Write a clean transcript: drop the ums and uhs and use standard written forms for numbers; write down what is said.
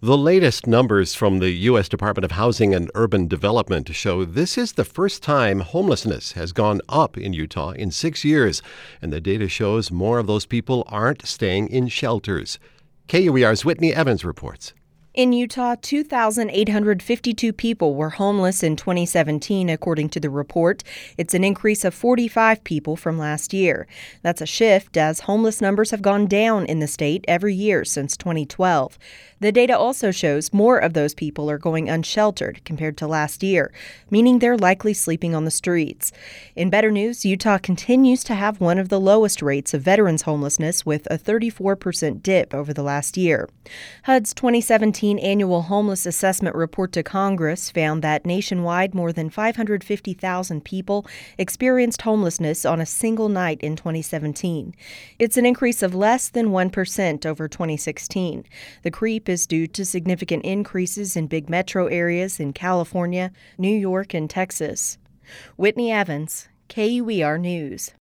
The latest numbers from the U.S. Department of Housing and Urban Development show this is the first time homelessness has gone up in Utah in 6 years, and the data shows more of those people aren't staying in shelters. KUER's Whitney Evans reports. In Utah, 2,852 people were homeless in 2017, according to the report. It's an increase of 45 people from last year. That's a shift, as homeless numbers have gone down in the state every year since 2012. The data also shows more of those people are going unsheltered compared to last year, meaning they're likely sleeping on the streets. In better news, Utah continues to have one of the lowest rates of veterans homelessness, with a 34% dip over the last year. HUD's 2017 annual homeless assessment report to Congress found that nationwide more than 550,000 people experienced homelessness on a single night in 2017. It's an increase of less than 1% over 2016. The creep is due to significant increases in big metro areas in California, New York, and Texas. Whitney Evans, KUER News.